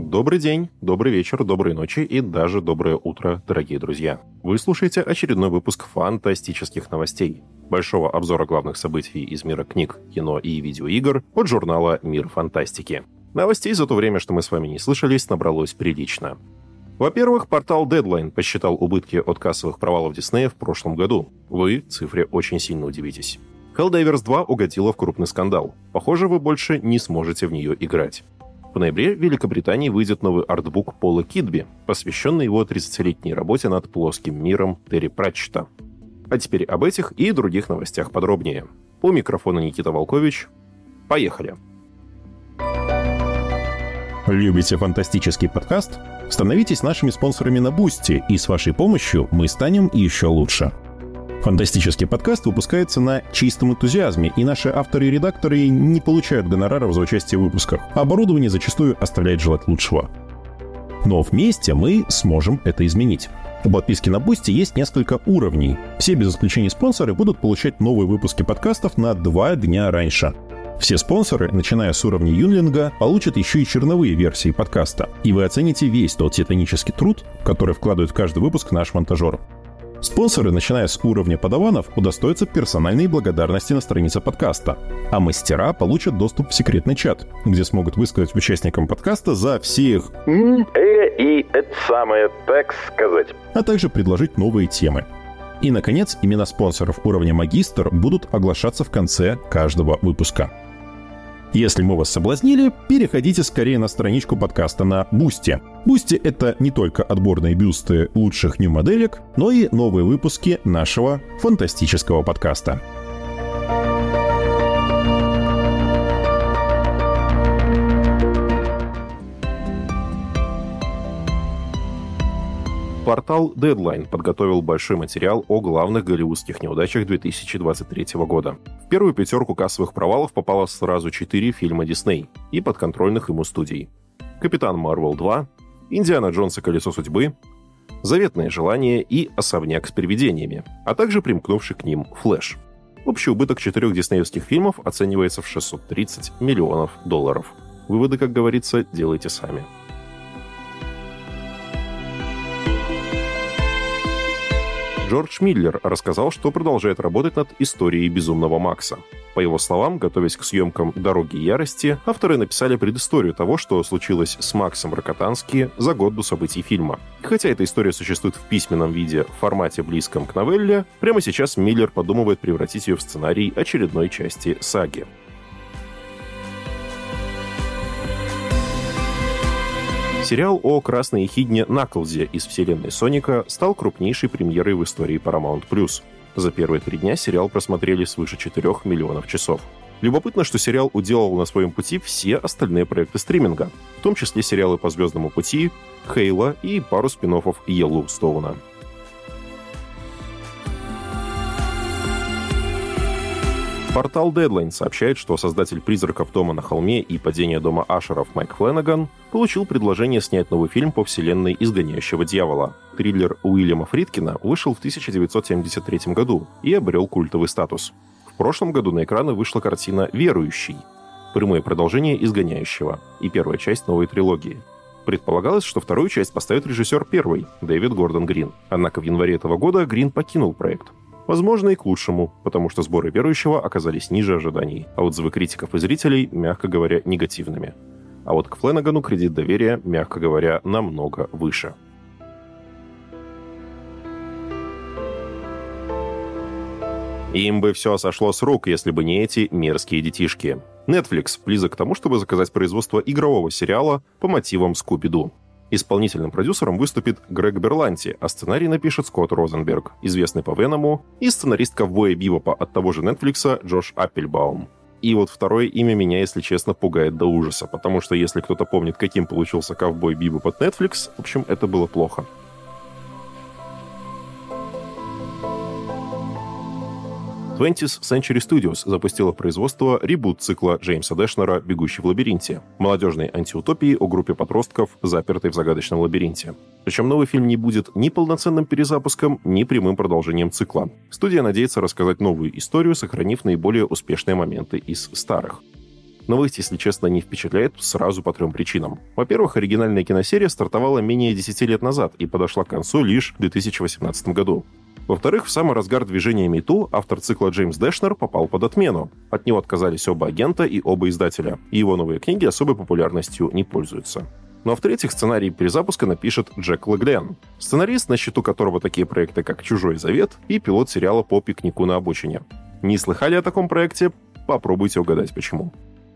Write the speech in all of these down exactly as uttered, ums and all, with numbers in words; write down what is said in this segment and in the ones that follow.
Добрый день, добрый вечер, доброй ночи и даже доброе утро, дорогие друзья. Вы слушаете очередной выпуск фантастических новостей, большого обзора главных событий из мира книг, кино и видеоигр от журнала «Мир фантастики». Новостей за то время, что мы с вами не слышались, набралось прилично. Во-первых, портал Deadline посчитал убытки от кассовых провалов Диснея в прошлом году. Вы цифре очень сильно удивитесь. Helldivers два угодила в крупный скандал. Похоже, вы больше не сможете в нее играть. В ноябре в Великобритании выйдет новый артбук Пола Кидби, посвященный его тридцатилетней работе над плоским миром Терри Пратчетта. А теперь об этих и других новостях подробнее. У микрофона Никита Волкович. Поехали! Любите фантастический подкаст? Становитесь нашими спонсорами на Бусти, и с вашей помощью мы станем еще лучше. Фантастический подкаст выпускается на чистом энтузиазме, и наши авторы и редакторы не получают гонораров за участие в выпусках, а оборудование зачастую оставляет желать лучшего. Но вместе мы сможем это изменить. У подписки на Бусти есть несколько уровней. Все без исключения спонсоры будут получать новые выпуски подкастов на два дня раньше. Все спонсоры, начиная с уровня Юнлинга, получат еще и черновые версии подкаста, и вы оцените весь тот титанический труд, который вкладывает в каждый выпуск наш монтажер. Спонсоры, начиная с уровня подаванов, удостоятся персональной благодарности на странице подкаста, а мастера получат доступ в секретный чат, где смогут высказать участникам подкаста за всех э и это самое, так сказать, а также предложить новые темы. И, наконец, имена спонсоров уровня магистр будут оглашаться в конце каждого выпуска. Если мы вас соблазнили, переходите скорее на страничку подкаста на Boosty. Boosty — это не только отборные бюсты лучших нью-моделек, но и новые выпуски нашего фантастического подкаста. Портал Deadline подготовил большой материал о главных голливудских неудачах две тысячи двадцать третьего года. В первую пятерку кассовых провалов попало сразу четыре фильма Дисней и подконтрольных ему студий. «Капитан Марвел два», «Индиана Джонс и колесо судьбы», «Заветное желание» и «Особняк с привидениями», а также примкнувший к ним «Флэш». Общий убыток четырех диснеевских фильмов оценивается в шестьсот тридцать миллионов долларов. Выводы, как говорится, делайте сами. Джордж Миллер рассказал, что продолжает работать над историей «Безумного Макса». По его словам, готовясь к съемкам «Дороги ярости», авторы написали предысторию того, что случилось с Максом Рокотански за год до событий фильма. И хотя эта история существует в письменном виде, в формате близком к новелле, прямо сейчас Миллер подумывает превратить ее в сценарий очередной части саги. Сериал о красной ехидне Наклзе из вселенной Соника стал крупнейшей премьерой в истории Paramount+. За первые три дня сериал просмотрели свыше четырех миллионов часов. Любопытно, что сериал уделал на своем пути все остальные проекты стриминга, в том числе сериалы по «Звездному пути», «Хейла» и пару спин-оффов Йеллоустоуна. Портал Deadline сообщает, что создатель «Призраков дома на холме» и «Падения дома Ашеров» Майк Флэнаган получил предложение снять новый фильм по вселенной «Изгоняющего дьявола». Триллер Уильяма Фридкина вышел в тысяча девятьсот семьдесят третьем году и обрел культовый статус. В прошлом году на экраны вышла картина «Верующий», прямое продолжение «Изгоняющего» и первая часть новой трилогии. Предполагалось, что вторую часть поставит режиссер первой, Дэвид Гордон Грин. Однако в январе этого года Грин покинул проект. Возможно, и к лучшему, потому что сборы «Верующего» оказались ниже ожиданий, а отзывы критиков и зрителей, мягко говоря, негативными. А вот к Флэнагану кредит доверия, мягко говоря, намного выше. Им бы все сошло с рук, если бы не эти мерзкие детишки. Netflix близок к тому, чтобы заказать производство игрового сериала по мотивам Скуби-Ду. Исполнительным продюсером выступит Грег Берланти, а сценарий напишет Скотт Розенберг, известный по «Веному», и сценарист «Ковбоя Бибопа» от того же Netflix Джош Аппельбаум. И вот второе имя меня, если честно, пугает до ужаса, потому что если кто-то помнит, каким получился «Ковбой Бибоп» от Netflix, в общем, это было плохо. твentieth Century Studios запустила производство ребут-цикла Джеймса Дэшнера «Бегущий в лабиринте», молодежной антиутопии о группе подростков, запертой в загадочном лабиринте. Причем новый фильм не будет ни полноценным перезапуском, ни прямым продолжением цикла. Студия надеется рассказать новую историю, сохранив наиболее успешные моменты из старых. Новость, если честно, не впечатляет сразу по трем причинам. Во-первых, оригинальная киносерия стартовала менее десяти лет назад и подошла к концу лишь в две тысячи восемнадцатом году. Во-вторых, в самый разгар движения MeToo автор цикла Джеймс Дэшнер попал под отмену. От него отказались оба агента и оба издателя, и его новые книги особой популярностью не пользуются. Ну а в-третьих, сценарий перезапуска напишет Джек Леглен, сценарист, на счету которого такие проекты, как «Чужой завет» и пилот сериала «По пикнику на обочине». Не слыхали о таком проекте? Попробуйте угадать, почему.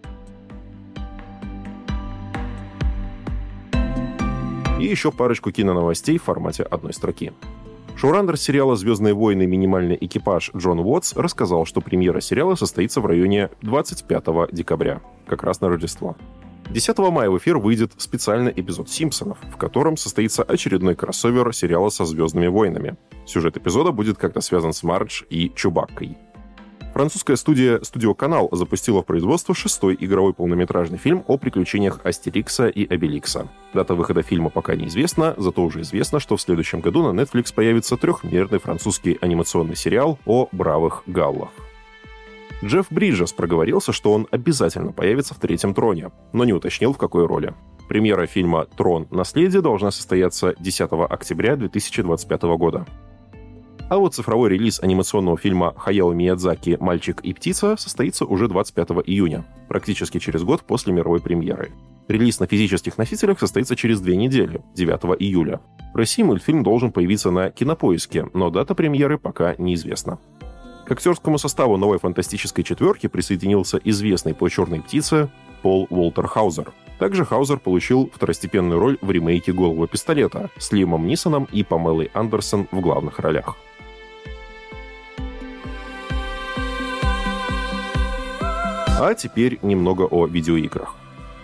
И еще парочку киноновостей в формате одной строки. Шоураннер сериала «Звездные войны. Минимальный экипаж» Джон Уотс рассказал, что премьера сериала состоится в районе двадцать пятого декабря, как раз на Рождество. десятого мая в эфир выйдет специальный эпизод «Симпсонов», в котором состоится очередной кроссовер сериала со «Звездными войнами». Сюжет эпизода будет как-то связан с Мардж и Чубаккой. Французская студия Studio Canal запустила в производство шестой игровой полнометражный фильм о приключениях Астерикса и Обеликса. Дата выхода фильма пока неизвестна, зато уже известно, что в следующем году на Netflix появится трехмерный французский анимационный сериал о бравых галлах. Джефф Бриджес проговорился, что он обязательно появится в «Третьем троне», но не уточнил, в какой роли. Премьера фильма «Трон. Наследие» должна состояться десятого октября две тысячи двадцать пятого года. А вот цифровой релиз анимационного фильма Хаяо Миядзаки «Мальчик и птица» состоится уже двадцать пятого июня, практически через год после мировой премьеры. Релиз на физических носителях состоится через две недели, девятого июля. В России мультфильм должен появиться на Кинопоиске, но дата премьеры пока неизвестна. К актерскому составу новой фантастической четверки присоединился известный по «Черной птице» Пол Уолтер Хаузер. Также Хаузер получил второстепенную роль в ремейке «Голого пистолета» с Лиамом Нисоном и Памелой Андерсон в главных ролях. А теперь немного о видеоиграх.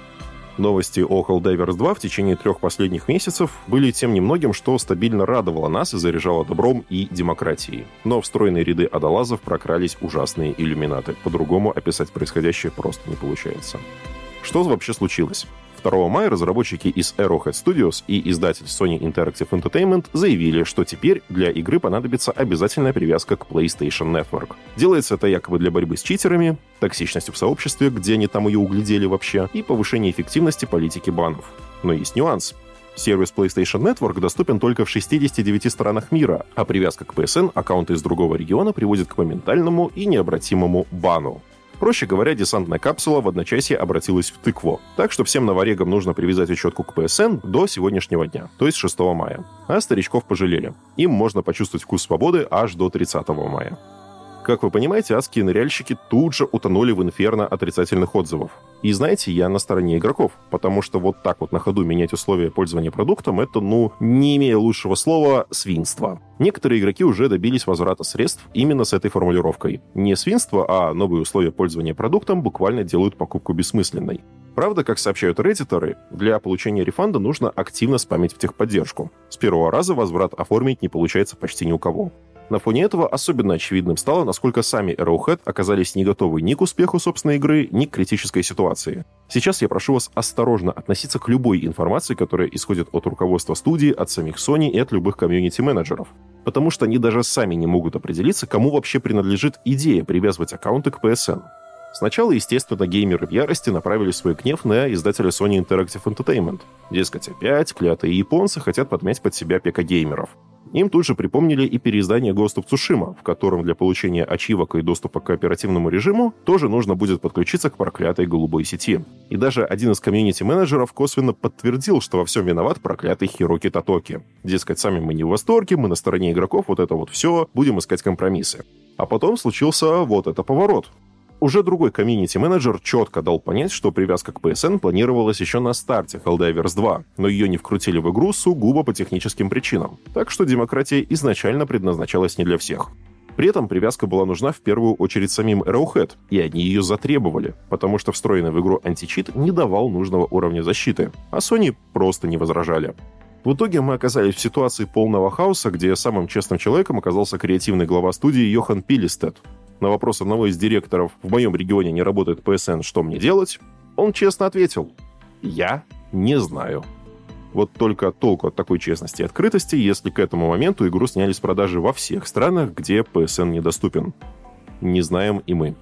Новости о Helldivers два в течение трех последних месяцев были тем немногим, что стабильно радовало нас и заряжало добром и демократией. Но в стройные ряды адалазов прокрались ужасные иллюминаты. По-другому описать происходящее просто не получается. Что вообще случилось? второго мая разработчики из Arrowhead Studios и издатель Sony Interactive Entertainment заявили, что теперь для игры понадобится обязательная привязка к PlayStation Network. Делается это якобы для борьбы с читерами, токсичностью в сообществе, где они там ее углядели вообще, и повышения эффективности политики банов. Но есть нюанс. Сервис PlayStation Network доступен только в шестидесяти девяти странах мира, а привязка к пи эс эн аккаунта из другого региона приводит к моментальному и необратимому бану. Проще говоря, десантная капсула в одночасье обратилась в тыкву. Так что всем новорегам нужно привязать учетку к пи эс эн до сегодняшнего дня, то есть шестого мая. А старичков пожалели. Им можно почувствовать вкус свободы аж до тридцатого мая. Как вы понимаете, адские ныряльщики тут же утонули в инферно отрицательных отзывов. И знаете, я на стороне игроков, потому что вот так вот на ходу менять условия пользования продуктом — это, ну, не имея лучшего слова, свинство. Некоторые игроки уже добились возврата средств именно с этой формулировкой. Не свинство, а новые условия пользования продуктом буквально делают покупку бессмысленной. Правда, как сообщают реддиторы, для получения рефанда нужно активно спамить в техподдержку. С первого раза возврат оформить не получается почти ни у кого. На фоне этого особенно очевидным стало, насколько сами Arrowhead оказались не готовы ни к успеху собственной игры, ни к критической ситуации. Сейчас я прошу вас осторожно относиться к любой информации, которая исходит от руководства студии, от самих Sony и от любых комьюнити-менеджеров. Потому что они даже сами не могут определиться, кому вообще принадлежит идея привязывать аккаунты к пи эс эн. Сначала, естественно, геймеры в ярости направили свой гнев на издателя Sony Interactive Entertainment. Дескать, опять клятые японцы хотят подмять под себя пека-геймеров. Им тут же припомнили и переиздание Ghost of Tsushima, в котором для получения ачивок и доступа к кооперативному режиму тоже нужно будет подключиться к проклятой голубой сети. И даже один из комьюнити-менеджеров косвенно подтвердил, что во всем виноват проклятый Хироки Татоки. Дескать, сами мы не в восторге, мы на стороне игроков, вот это вот все, будем искать компромиссы. А потом случился вот это поворот. Уже другой комьюнити-менеджер четко дал понять, что привязка к пи эс эн планировалась еще на старте Helldivers два, но ее не вкрутили в игру сугубо по техническим причинам. Так что демократия изначально предназначалась не для всех. При этом привязка была нужна в первую очередь самим Arrowhead, и они ее затребовали, потому что встроенный в игру античит не давал нужного уровня защиты, а Sony просто не возражали. В итоге мы оказались в ситуации полного хаоса, где самым честным человеком оказался креативный глава студии Йохан Пилистед. На вопрос одного из директоров «В моем регионе не работает пи эс эн, что мне делать?», он честно ответил: «Я не знаю». Вот только толку от такой честности и открытости, если к этому моменту игру сняли с продажи во всех странах, где пи эс эн недоступен. Не знаем и мы.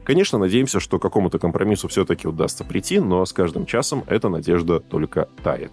Конечно, надеемся, что к какому-то компромиссу все-таки удастся прийти, но с каждым часом эта надежда только тает.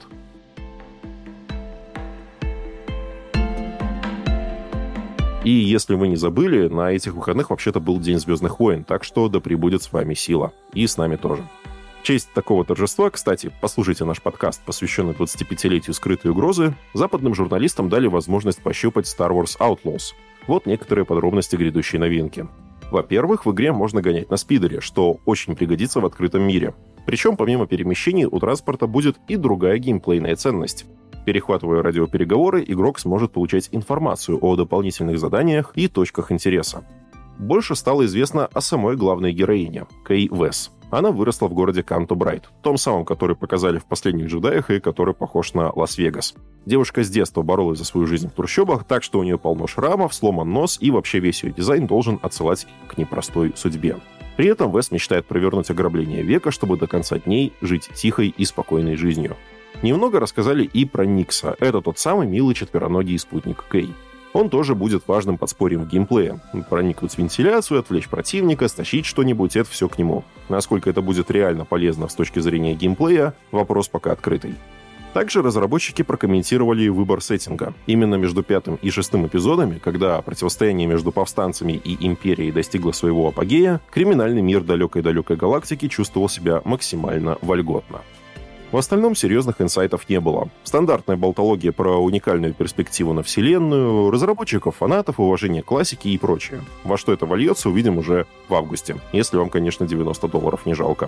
И если вы не забыли, на этих выходных вообще-то был День Звездных войн, так что да пребудет с вами сила. И с нами тоже. В честь такого торжества, кстати, послушайте наш подкаст, посвященный двадцатипятилетию «Скрытой угрозы», западным журналистам дали возможность пощупать Star Wars Outlaws. Вот некоторые подробности грядущей новинки. Во-первых, в игре можно гонять на спидере, что очень пригодится в открытом мире. Причем помимо перемещений у транспорта будет и другая геймплейная ценность. Перехватывая радиопереговоры, игрок сможет получать информацию о дополнительных заданиях и точках интереса. Больше стало известно о самой главной героине, Кей Вес. Она выросла в городе Канто-Брайт, том самом, который показали в «Последних джедаях» и который похож на Лас-Вегас. Девушка с детства боролась за свою жизнь в трущобах, так что у нее полно шрамов, сломан нос, и вообще весь ее дизайн должен отсылать к непростой судьбе. При этом Вес мечтает провернуть ограбление века, чтобы до конца дней жить тихой и спокойной жизнью. Немного рассказали и про Никса. Это тот самый милый четвероногий спутник Кей. Он тоже будет важным подспорьем в геймплее. Проникнуть в вентиляцию, отвлечь противника, стащить что-нибудь — это все к нему. Насколько это будет реально полезно с точки зрения геймплея, вопрос пока открытый. Также разработчики прокомментировали выбор сеттинга. Именно между пятым и шестым эпизодами, когда противостояние между повстанцами и Империей достигло своего апогея, криминальный мир далекой-далекой галактики чувствовал себя максимально вольготно. В остальном серьезных инсайтов не было. Стандартная болтология про уникальную перспективу на вселенную, разработчиков, фанатов, уважение к классике и прочее. Во что это вольется, увидим уже в августе, если вам, конечно, девяносто долларов не жалко.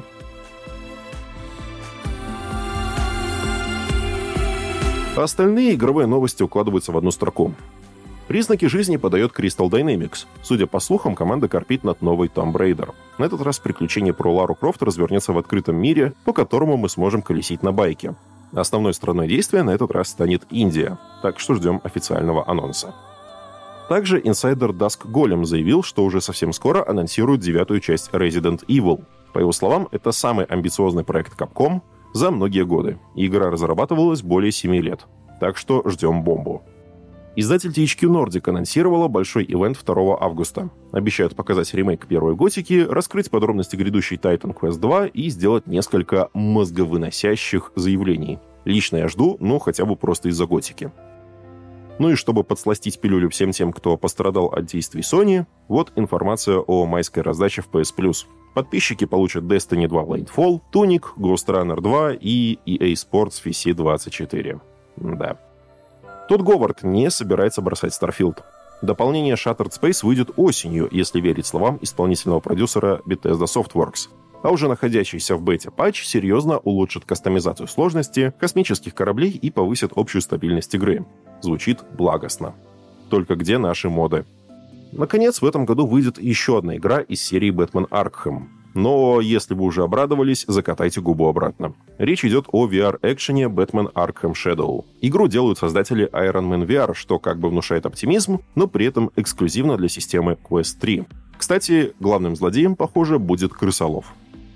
А остальные игровые новости укладываются в одну строку. Признаки жизни подает Crystal Dynamics. Судя по слухам, команда корпит над новой Tomb Raider. На этот раз приключение про Лару Крофт развернется в открытом мире, по которому мы сможем колесить на байке. Основной стороной действия на этот раз станет Индия, так что ждем официального анонса. Также инсайдер Dusk Golem заявил, что уже совсем скоро анонсируют девятую часть Resident Evil. По его словам, это самый амбициозный проект Capcom за многие годы. Игра разрабатывалась более семи лет. Так что ждем бомбу. Издатель ти эйч кью Nordic анонсировала большой ивент второго августа. Обещают показать ремейк первой Готики, раскрыть подробности грядущей Titan Quest два и сделать несколько мозговыносящих заявлений. Лично я жду, ну хотя бы просто из-за Готики. Ну и чтобы подсластить пилюлю всем тем, кто пострадал от действий Sony, вот информация о майской раздаче в пи эс Plus. Подписчики получат Destiny два Lightfall, Tunic, Ghost Runner два и и эй Sports эф си двадцать четыре. Да. Тодд Говард не собирается бросать Starfield. Дополнение Shattered Space выйдет осенью, если верить словам исполнительного продюсера Bethesda Softworks. А уже находящийся в бете патч серьезно улучшит кастомизацию сложности космических кораблей и повысит общую стабильность игры. Звучит благостно. Только где наши моды? Наконец, в этом году выйдет еще одна игра из серии Batman Arkham. Но если вы уже обрадовались, закатайте губу обратно. Речь идет о ви ар-экшене Batman Arkham Shadow. Игру делают создатели Iron Man ви ар, что как бы внушает оптимизм, но при этом эксклюзивно для системы Quest три. Кстати, главным злодеем, похоже, будет крысолов.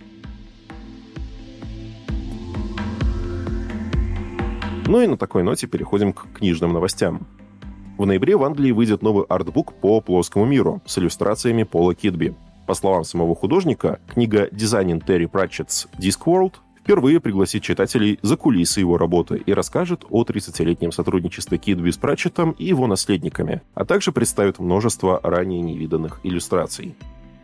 Ну и на такой ноте переходим к книжным новостям. В ноябре в Англии выйдет новый артбук по плоскому миру с иллюстрациями Пола Кидби. По словам самого художника, книга «Designing Terry Pratchett's Discworld» впервые пригласит читателей за кулисы его работы и расскажет о тридцатилетнем сотрудничестве Кидби с Пратчеттом и его наследниками, а также представит множество ранее невиданных иллюстраций.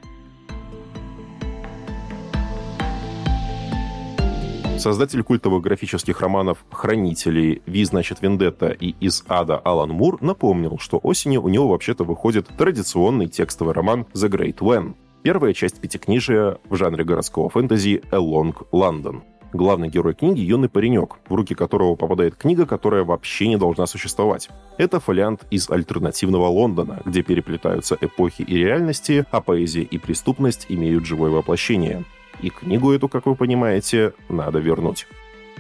Создатель культовых графических романов «Хранители», «Ви, значит, Вендетта» и «Из ада» Алан Мур напомнил, что осенью у него вообще-то выходит традиционный текстовый роман «The Great When». Первая часть пятикнижия в жанре городского фэнтези «A Long London». Главный герой книги — юный паренек, в руки которого попадает книга, которая вообще не должна существовать. Это фолиант из альтернативного Лондона, где переплетаются эпохи и реальности, а поэзия и преступность имеют живое воплощение. И книгу эту, как вы понимаете, надо вернуть.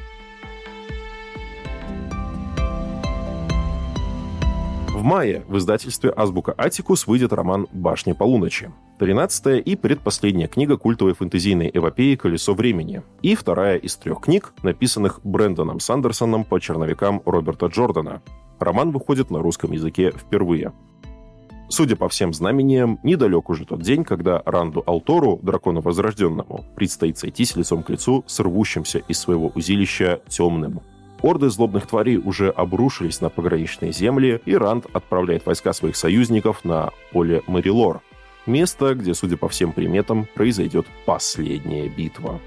В мае в издательстве «Азбука Атикус» выйдет роман «Башня полуночи». тринадцатая и предпоследняя книга культовой фэнтезийной эпопеи «Колесо времени». И вторая из трех книг, написанных Брэндоном Сандерсоном по черновикам Роберта Джордана. Роман выходит на русском языке впервые. Судя по всем знамениям, недалек уже тот день, когда Ранду Алтору, дракону возрожденному, предстоит сойтись лицом к лицу с рвущимся из своего узилища темным. Орды злобных тварей уже обрушились на пограничные земли, и Ранд отправляет войска своих союзников на поле Морилор, место, где, судя по всем приметам, произойдет последняя битва.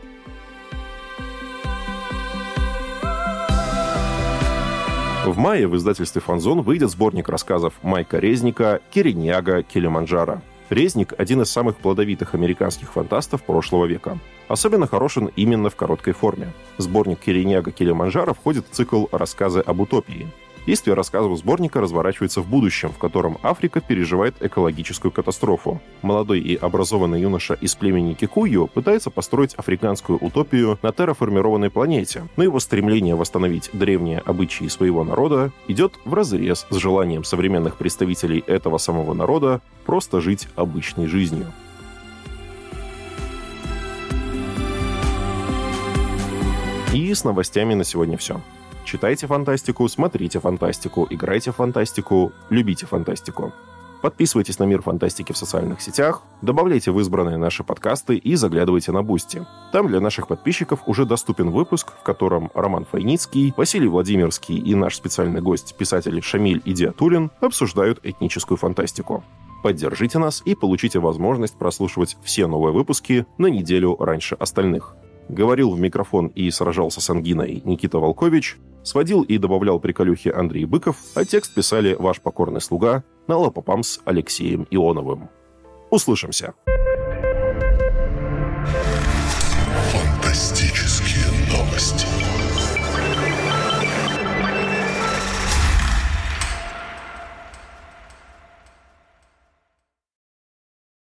В мае в издательстве «Фанзон» выйдет сборник рассказов Майка Резника «Кириньяга Килиманджаро». Резник – один из самых плодовитых американских фантастов прошлого века. Особенно хорош он именно в короткой форме. Сборник «Кириньяга Килиманджаро» входит в цикл «Рассказы об утопии». Действие рассказов сборника разворачивается в будущем, в котором Африка переживает экологическую катастрофу. Молодой и образованный юноша из племени Кикую пытается построить африканскую утопию на терраформированной планете, но его стремление восстановить древние обычаи своего народа идет вразрез с желанием современных представителей этого самого народа просто жить обычной жизнью. И с новостями на сегодня все. Читайте фантастику, смотрите фантастику, играйте в фантастику, любите фантастику. Подписывайтесь на «Мир фантастики» в социальных сетях, добавляйте в избранные наши подкасты и заглядывайте на Бусти. Там для наших подписчиков уже доступен выпуск, в котором Роман Файницкий, Василий Владимирский и наш специальный гость, писатель Шамиль Идиатуллин, обсуждают этническую фантастику. Поддержите нас и получите возможность прослушивать все новые выпуски на неделю раньше остальных. Говорил в микрофон и сражался с ангиной Никита Волкович, сводил и добавлял приколюхи Андрей Быков, а текст писали ваш покорный слуга Налапопам с Алексеем Ионовым. Услышимся!